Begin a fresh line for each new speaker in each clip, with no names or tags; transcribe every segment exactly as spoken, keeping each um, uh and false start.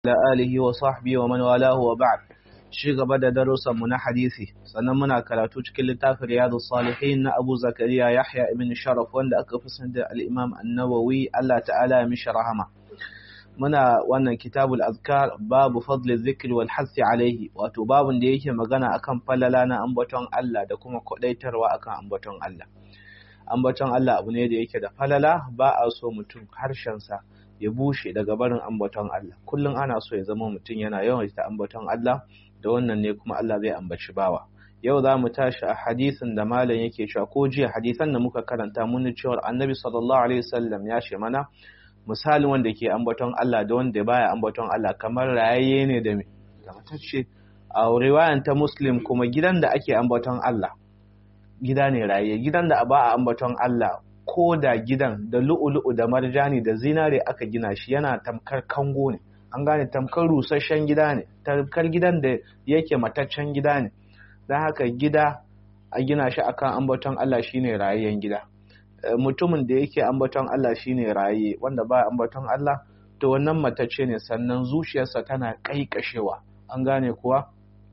da alihi wa sahbihi wa man walahu wa ba'd. Shi gaba da darussan mu na hadisi, sannan muna karatu cikin littafin Riyadus Salihin na Abu Zakariya Yahya ibn Sharaf wanda aka fi sani da al-Imam An-Nawawi, Allah ta'ala ya mishi rahama. Muna wannan kitabul azkar, babu fadli dhikri wal hasi alaihi, wato babun da yake magana akan falala na ambaton Allah da kuma kodaitarwa akan ambaton Allah. Ambaton Allah abu ne da yake da falala, ba a so mutum harshen sa ya bushe daga barin ambaton Allah. Kullum ana so ya zama mutum yana yawan ta ambaton Allah, da wannan ne kuma Allah zai ambaci bawa. Yau za mu tashi a hadisin da malam yake cewa, ko jiya hadisan da muka karanta mun cewa Annabi sallallahu alaihi wasallam ya ce mana misalin wanda ke ambaton Allah da wanda baya ambaton Allah kamar rayaye ne da me da matacce. A riwayan ta Muslim kuma gidan da ake ambaton Allah gida ne rayaye, gidan da ba a ambaton Allah ko da gidan da lu'ulu'u da marjani da zinare aka gina shi yana tamkar kango ne. An gane, tamkar rusasshen gida ne, tamkar gidan da yake mataccen gida ne. Don haka gida a gina shi akan ambaton Allah shine rayayyen gida. Mutumin da yake ambaton Allah shine raye, wanda ba ambaton Allah to wannan matacce ne, sannan zuciyarsa tana kaikashewa. An gane kuwa,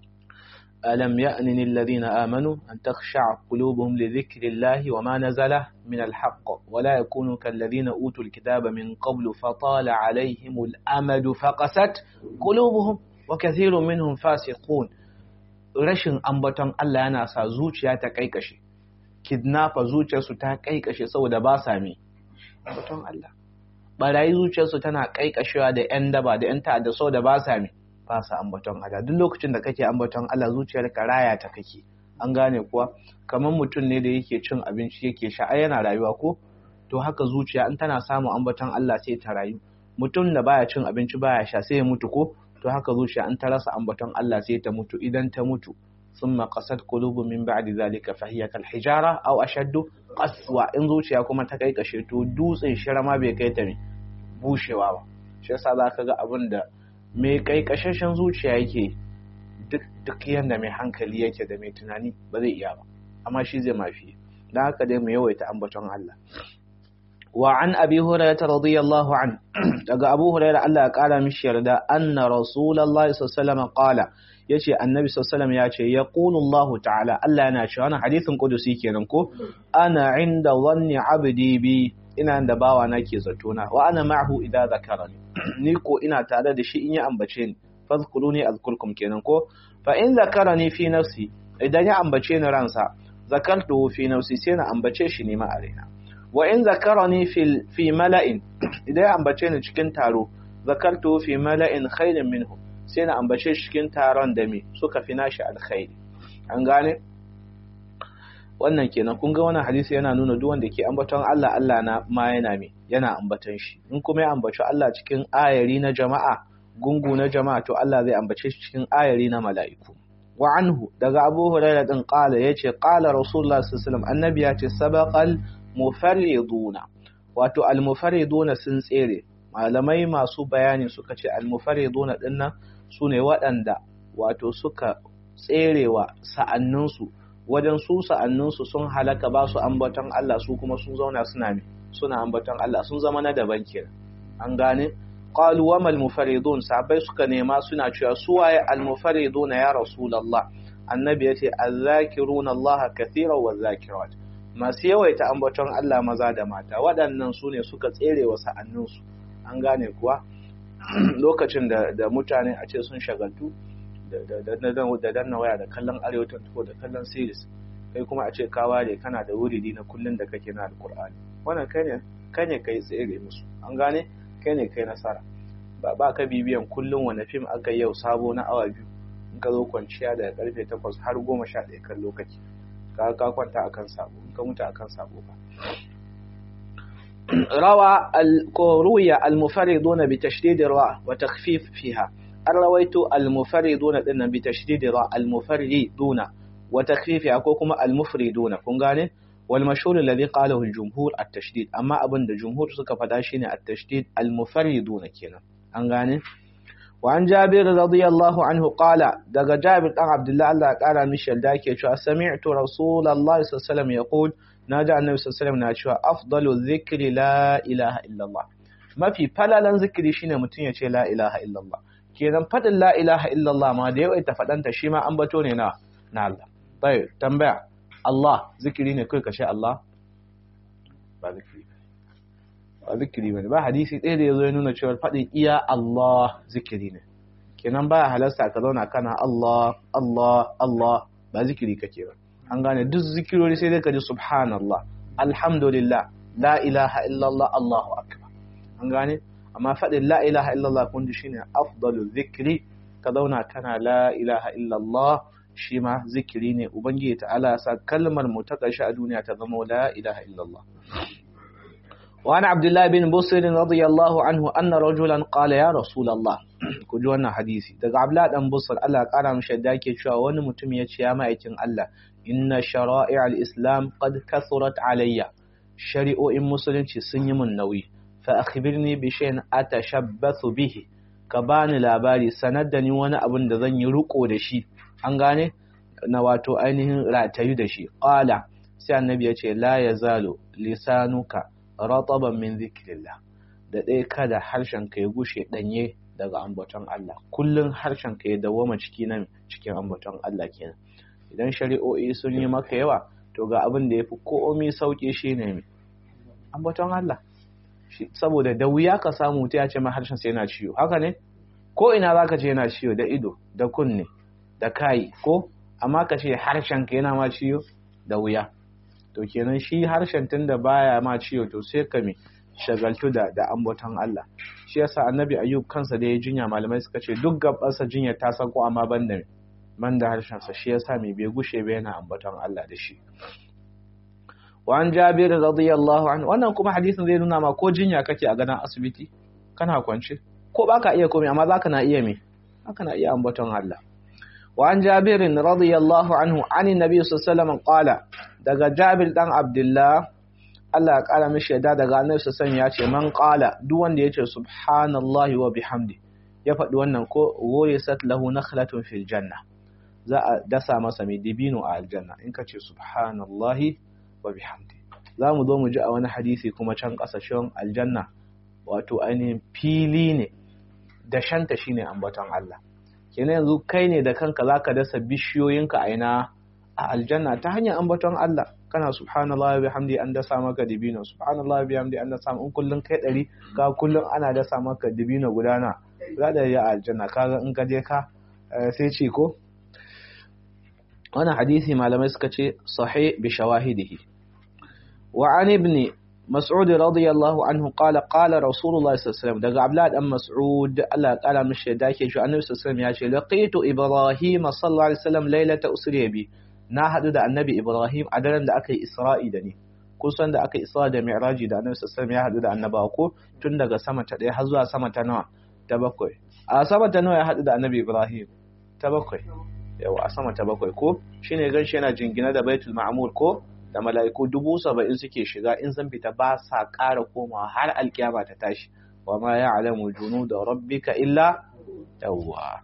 alam ya'ni alladhina amanu an takhsha'a qulubuhum li dhikrillahi wama nazala min alhaq wa la yakunu kalladhina utul kitaba min qablu fatala alayhimul amadu faqasat qulubuhum wa kathirun minhum fasiqun. Rashin ambaton Allah yana sa zuciya ta kaikashe. Kidnapper zuciyarsu ta kaikashe saboda ba sa mi ambaton Allah. Barayi zuciyarsu tana kaikashewa da yan daba da yan ta'adda saboda ba sa mi ba sa ambaton Allah. Duk lokacin da kake ambaton Allah zuciyarka raya ta kake. An gane kuwa, kamar mutum ne da yake cin abinci yake sha, ai yana rayuwa ko? To haka zuciya in tana samun ambaton Allah sai ta rayu. Mutum da baya cin abinci baya sha sai ya mutu ko? To haka zuciya in ta rasa ambaton Allah sai ta mutu. Idan ta mutu ثم قست قلوب من بعد ذلك فهي كالحجارة أو أشد قسوة. in zuciya kuma ta kai kashe to dutsen shirama bai kai ta bushewa ba. Shi yasa zaka ga abin da mai kai kashashen zuciya yake duk duk yanda mai hankali yake da mai tunani ba zai iya ba, amma shi zai mafi. Dan haka dai mu yawaita ambaton Allah. Wa an Abi Hurairah radiyallahu an, daga Abu Hurairah Allah ya kara mishi yarda, anna Rasulullahi sallallahu alaihi wasallam qala, yace annabi sallallahu alaihi wasallam yace yaqulu Allah ta'ala, Allah yana cewa, wannan hadisin kudusi kenan ko, ana inda dhanni abdi bi, ina da bawa nake zato na, wa ana ma'ahu idza zakarani, ni ko ina tare da shi in ya ambace ni, fadhkuruni azkurkum kenan ko. Fa in zakarani fi nafsi, idan ya ambace ni ransa, zakartuhu fi nafsi, sai na ambace shi ne ma a raina. Wa in zakarani fi fi mala'in, idan ya ambace ni cikin taro, zakartuhu fi mala'in khairin minhu, sai na ambace shi cikin taron da me suka fi nashi alkhairi. An gane wannan kenan. Kun ga wannan hadisi yana nuna duk wanda ke ambaton Allah, Allah na ma yana me yana ambaton shi. In kuma ya ambaci Allah cikin ayari na jama'a, gungu na jama'a, to Allah zai ambace shi cikin ayari na mala'iku. Wa anhu, daga Abu Hurairah din qala, yace qala Rasulullah sallallahu alaihi wasallam, annabi yace sabaqal mufarriduna, wato al mufarriduna sun tsere. Malamai masu bayani suka ce al mufarriduna dinnan sune waɗanda wato suka tserewa sa'anninsu, wajen su sa'anninsu sun halaka ba su ambaton Allah, su kuma sun zauna suna mi suna ambaton Allah, sun zama na daban kenan. An gane, qalu wa mal mufarridun, sahabbai suka nema suna cewa su waye al mufarridun ya rasulullah. Annabi yace azzakiruna Allah kathiran wa zakirat, masu yawaita ambaton Allah maza da mata, waɗannan sune suka tserewa sa'anninsu. An gane kuwa, lokacin da da mutane a ce sun shagaltu da danna waya da kallon arewacin ko da kallon series, kai kuma a ce ka ware kana da wuridi na kullun da kake na alkur'ani, wannan kai ne kai ne kai tsere musu. An gane, kai ne kai nasara. ba ba ka bibiyan kullun wani film aka yau sabo na awa biyu, in ka zo kwanciya daga karfe takwas har goma sha ɗaya kan lokaci, ka ka kwanta akan sabo, in ka mutu akan sabo ba. روى روي المفردون بتشديد الراء وتخفيف فيها. الرويت المفردون إن بتشديد الراء، المفردون وتخفيفها كوكما المفردون كونغاني. والمشهور الذي قاله الجمهور التشديد، أما أبن الجمهور سكفتاشين التشديد المفردون كنا أنغاني. وعن جابر رضي الله عنه قال، دغ جابر بن عبد الله الله قال مشل داكي سمعت رسول الله صلى الله عليه وسلم يقول، ناجى النبي صلى الله عليه وسلم ناشوا أفضل الذكر لا إله إلا الله. ما في فلالا ذكري شيء متين يشي لا إله إلا الله. kenan fadin la ilaha illallah ma da yawaita fadanta shi ma ambato ne na na Allah. Bai tambaya Allah zikiri ne kai kashe Allah ba zikiri ba zikiri bane ba hadisi ɗaya da yazo ya nuna cewa fadin iya Allah zikiri ne kenan baya halarta ka zauna kana Allah Allah Allah ba zikiri kake ba an gane duk zikirori sai dai ka ji subhanallah alhamdulillah la ilaha illallah Allahu akbar an gane amma fadin la ilaha illallah kun ji shine afdalu zikri ka zauna kana la ilaha illallah shi ma zikiri ne ubangiji ta'ala sa kalmar mu ta karshe a duniya ta zama la ilaha illallah wa ana abdullah bin busr radiyallahu anhu anna rajulan qala ya rasulullah ku ji wannan hadisi daga abdullah dan busr Allah ya kara mishi da yake cewa wani mutum ya ce ya ma'aikin Allah inna shara'i' al-islam qad kathurat alayya shari'o'in musulunci sun yi mun nauyi fa akhbirni bi shay'in atashabbathu bihi ka bani labari sanar da ni wani abin da zan yi riko da shi an gane na wato ainihin ratayu da shi qala sai annabi ya ce la yazalu lisanuka rataban min zikrillah da dai kada harshen ka ya gushe danye daga ambaton Allah kullun harshen ka ya dawoma ciki nan cikin ambaton Allah kenan idan shari'o'i sun yi maka yawa to ga abin da yafi komai sauki shine me ambaton Allah saboda da wuya ka samu ta ya ce ma harshen sai yana ciwo haka ne ko ina zaka ce yana ciwo da ido da kunne da kai ko amma ka ce harshen ka yana ma ciwo da wuya to kenan shi harshen tunda baya ma ciwo to sai ka mi shagaltu da da ambaton Allah shi yasa annabi ayyub kansa da ya jinya malamai suka ce duk gabansa jinya ta sako amma banda banda harshen sa shi yasa mai bai gushe ba yana ambaton Allah da shi wa an jabir radiyallahu anhu wannan kuma hadisin zai nuna ma ko jinya kake a gadan asibiti kana kwance ko baka iya komai amma zaka na iya me haka na iya ambaton Allah wa an jabir radiyallahu anhu ani nabi sallallahu alaihi wasallam qala daga jabir dan abdullah Allah ya kara mishi yadda daga annabi sallallahu alaihi wasallam ya ce man qala duk wanda yace subhanallahi wa bihamdi ya faɗi wannan ko ghayasat lahu nakhlatun fil janna za a dasa masa mai dibino a aljanna in ka ce subhanallahi wa bihamdi za mu zo mu ji a wani hadisi kuma can kasashen aljanna wato ainihin fili ne da shanta shine ambaton Allah kenan yanzu kai ne da kanka zaka dasa bishiyoyinka a ina a aljanna ta hanyar ambaton Allah kana subhanallahi wa bihamdi an dasa maka dibino subhanallahi wa bihamdi an dasa in kullun kai dari ka kullun ana dasa maka dibino gudana za da ya aljanna kaga in ka je ka sai ce ko wannan hadisi malamai suka ce sahih bi shawahidihi wa an ibn mas'ud radiyallahu anhu qala qala rasulullah sallallahu alaihi wasallam daga abdullah dan mas'ud Allah ya kara mishi da yake shi annabi sallallahu alaihi wasallam ya ce laqitu ibrahim sallallahu alaihi wasallam lailata usriya bi na hadu da annabi ibrahim a daren da aka yi isra'i da ni kusan da aka yi isra da mi'raji da annabi sallallahu alaihi wasallam ya hadu da annabawa ko tun daga sama ta ɗaya har zuwa sama ta nawa ta bakwai a sama ta nawa ya hadu da annabi ibrahim ta bakwai yawa a sama ta bakwai ko shine ganshi yana jingina da baitul ma'mur ko da mala'iku dubu saba'in suke shiga in sun fita ba sa ƙara komawa har alkiyama ta tashi wa ma ya'lamu junuda rabbika illa yawwa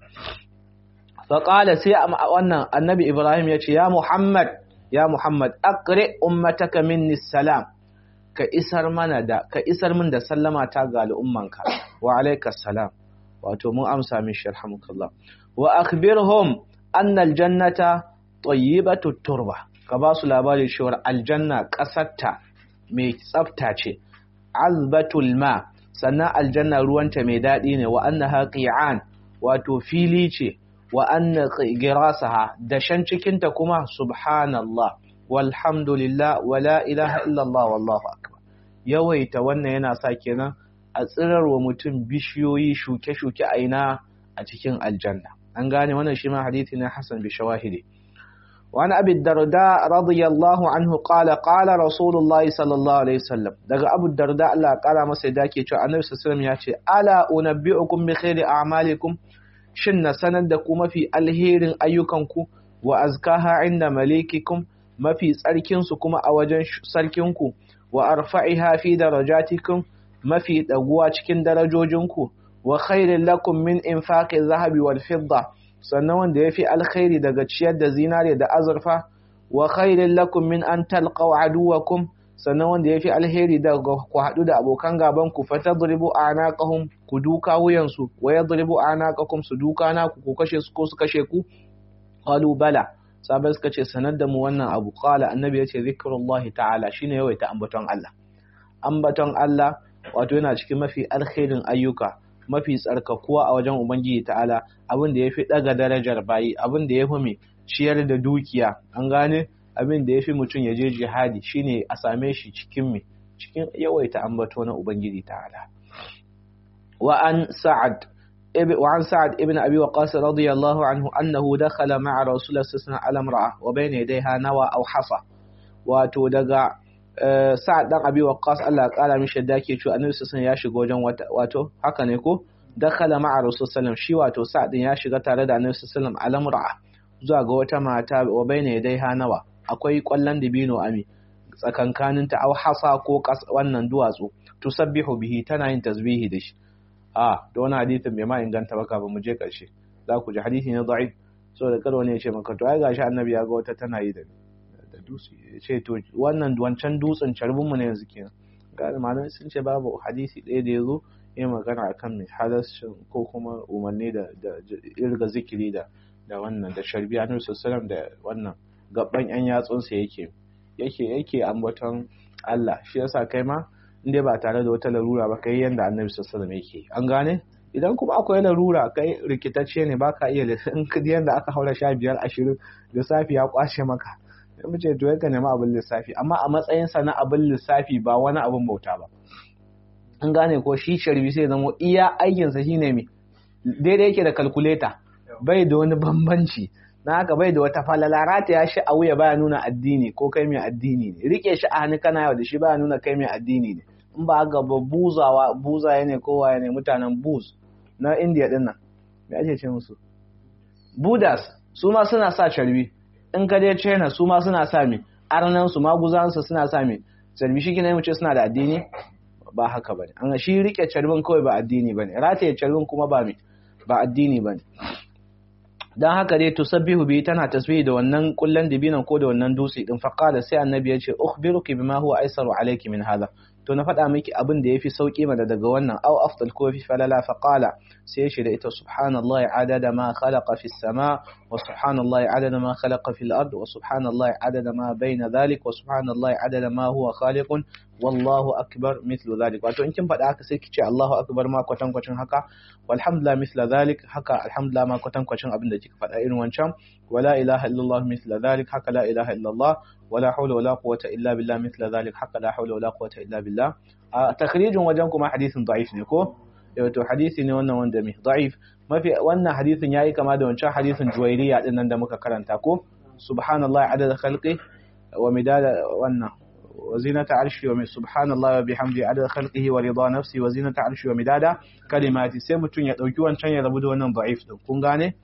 fa qala sai wannan annabi ibrahim ya ce ya muhammad ya muhammad aqri ummataka minni salam ka isar mana da ka isar min da sallama ta ga al'ummanka wa alaikas salam wato mun amsa min sharhamukallah wa akhbirhum anna aljannata tayyibatu turba ka ba su labari cewa aljanna kasarta mai tsafta ce azbatul ma sannan aljanna ruwanta mai dadi ne wa annaha qi'an wato fili ce wa anna girasaha dashan cikin ta kuma subhanallah walhamdulillah wala ilaha illallah wallahu akbar yawaita wannan yana sa kenan a tsirarwa mutum bishiyoyi shuke-shuke a ina a cikin aljanna an gane wannan shi ma hadisi ne hasan bi shawahidi wa an abi darda radiyallahu anhu qala qala rasulullahi sallallahu alaihi wasallam daga abu darda Allah ya kara masa da yake cewa annabi sallallahu alaihi wasallam ya ce ala unabbiukum bi khairi a'malikum shin na sanar da ku mafi alherin ayyukanku wa azkaha inda malikikum mafi tsarkin su kuma a wajen sarkinku wa arfa'iha fi darajatikum mafi daguwa cikin darajojinku wa khairin lakum min infaqi zahabi wal fidda sannan wanda yafi alkhairi daga ciyar da zinare da azurfa wa khairin lakum min an talqaw aduwakum sannan wanda yafi alheri da ku hadu da abokan gaban ku fatadribu anaqahum ku duka wuyan su wa yadribu anaqakum su duka na ku ku kashe su ko su kashe ku qalu bala sabai suka ce sanar da mu wannan abu qala annabi yace zikrullahi ta'ala shine yawaita ambaton Allah ambaton Allah wato yana cikin mafi alkhairin ayyuka mafi tsarkakuwa a wajen ubangiji ta'ala abin da yafi daga darajar bayi abin da yafi mai ciyar da dukiya an gane abin da yafi mutum ya je jihadi shine a same shi cikin mai cikin yawaita ambato na ubangiji ta'ala wa an sa'ad وعن سعد ابن أبي وقاص رضي الله عنه أنه دخل مع رسول الله صلى الله عليه وسلم على امرأة وبين يديها نوى أو حصى وتودغ سعد بن أبي وقاص الله قال مش داكي شو النبي صلى الله عليه وسلم ya shiga wajen wato haka ne ko dakhala ma'a rasul sallam shi wato Sa'd ya shiga tare da annabi sallam ala mur'a zuwa ga wata mata wa bayna yadaiha nawa akwai kwallon dibino ami tsakankanin ta au hasa ko wannan duwatsu tusabbihu bihi tana yin tasbihi da shi a da wani hadisin bai ma inganta ba kafin mu je karshe za ku ji hadisi ne da'if so da kada wani ya ce maka to ai gashi annabi ya ga wata tana yi da da dutse ya ce to wannan wancan dutsen carbin mu ne yanzu kenan ga malamai sun ce babu hadisi ɗaya da yazo yin magana akan mai halashin ko kuma umarni da da irga zikiri da da wannan da sharbi annabi sallallahu da wannan gaban yan yatsun sa yake yake yake ambaton Allah shi yasa kai ma inda ba tare da wata larura ba kai yanda annabi sallallahu alaihi wasallam yake an gane idan kuma akwai larura kai rikitacce ne baka iya in kudi yanda aka haura sha biyar ashirin lissafi ya kwashe maka sai mu ce to yanka nema abin lissafi amma a matsayin sa na abin lissafi ba wani abin bauta ba an gane ko shi sharbi sai zama iya aikin sa shine me daidai yake da calculator bai da wani bambanci na haka bai da wata falala rataya shi a wuya baya nuna addini ko kai mai addini ne rike shi a hannu kana yawa da shi baya nuna kai mai addini ne in ba ga ba buzawa buzaye ne kowa ne mutanen buz na India din nan me ake ce musu budas su ma suna sa charbi in ka je China su ma suna sa mi arnan su maguzan su suna sa mi charbi shi kina mu ce suna da addini ba haka bane an shi rike charbin kawai ba addini bane rataye charbin kuma ba mi ba addini bane dan haka dai tusabbihu bi tana tasbihi da wannan kullan dibinan ko da wannan dutse din faqala sai annabi ya ce ukhbiruki bima huwa aisaru alayki min hadha to na faɗa miki abin da yafi sauki mana daga wannan aw afdal ko fi falala faqala sai shi da ita subhanallahi adada ma khalaqa fis sama wa subhanallahi adada ma khalaqa fil ard wa subhanallahi adada ma bayna dhalik wa subhanallahi adada ma huwa khaliqun wallahu akbar mithlu dhalik wato in kin faɗa haka sai kice Allahu akbar ma kwatan kwacin haka walhamdulillah mithla dhalik haka alhamdulillah ma kwatan kwacin abin da kika faɗa irin wancan wala ilaha illallah mithla dhalik haka la ilaha illallah wala hawla wala quwwata illa billah mithla dhalik haka la hawla wala quwwata illa billah takhrijin wajen kuma hadisin da'if ne ko to hadisi ne wannan wanda mai da'if mafi wannan hadisin yayi kama da wancan hadisin juwairiya din nan da muka karanta ko subhanallahi adada khalqi wa midada wannan wa zinata arshi wa subhanallahi wa bihamdi adada khalqihi wa rida nafsi wa zinata arshi wa midada kalimati sai mutun ya dauki wancan ya rabu da wannan da'if din kun gane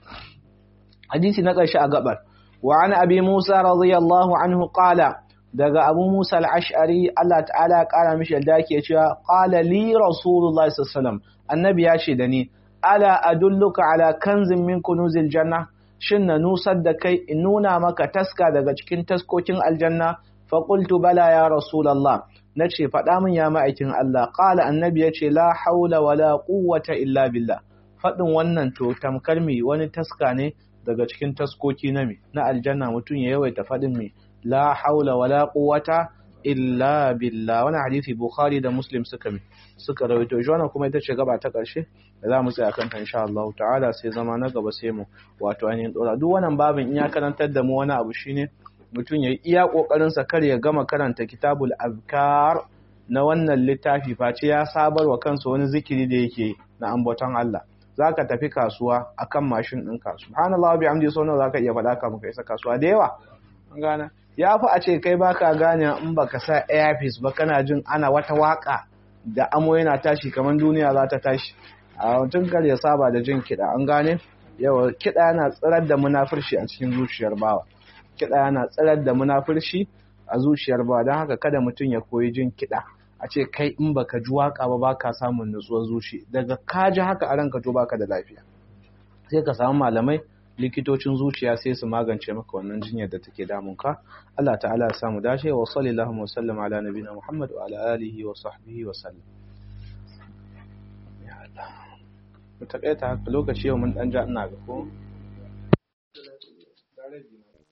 hadisi na karshe a gabar wa an abi musa radiyallahu anhu qala daga abu musa al-ash'ari Allah ta'ala ya kara mishi yadda yake cewa qala li rasulullahi sallallahu alaihi wasallam annabi ya ce da ni ala adulluka ala kanzin min kunuzil janna shin na nusar da kai in nuna maka taska daga cikin taskokin aljanna fa qultu bala ya rasulullah nace faɗa min ya ma'aikin Allah qala annabi yace la haula wala quwwata illa billah faɗin wannan to tamkar mi wani taska ne daga cikin taskoki na mi na aljanna mutun ya yawaita faɗin mi la haula wala quwwata illa billah wannan hadisi bukhari da muslim suka mi suka rawaito shi wannan kuma ita ce gaba ta karshe da za mu tsaya kanta insha Allah ta'ala sai zama na gaba sai mu wato ainihin dora duk wannan babin in ya karantar da mu wani abu shine mutum yayi iya kokarin sa kar ya gama karanta kitabul azkar na wannan littafi face ya sabar wa kansa wani zikiri da yake na ambaton Allah zaka tafi kasuwa akan mashin ɗinka subhanallahi bihamdihi sau nawa zaka iya faɗa ka muka isa kasuwa da yawa an gana ya fi a ce kai baka gane in baka sa earpiece ba kana jin ana wata waka da amo yana tashi kamar duniya za ta tashi a mutum kar ya saba da jin kiɗa an gane yawa kiɗa yana tsirar da munafurci a cikin zuciyar bawa kiɗa yana tsirar da munafurci a zuciyar bawa don haka kada mutum ya koyi jin kiɗa a ce kai in baka ji waka ba baka samun nutsuwar zuci daga ka ji haka a ranka to baka da lafiya sai ka samu malamai likitocin zuciya sai su magance maka wannan jinyar da take damun ka. Allah ta'ala ya samu dace. Wa sallallahu wa sallam ala nabiyina Muhammad wa ala alihi wa sahbihi wa sallam. Ya Allah, mu takaita haka lokaci yau mun dan ja ina ga ko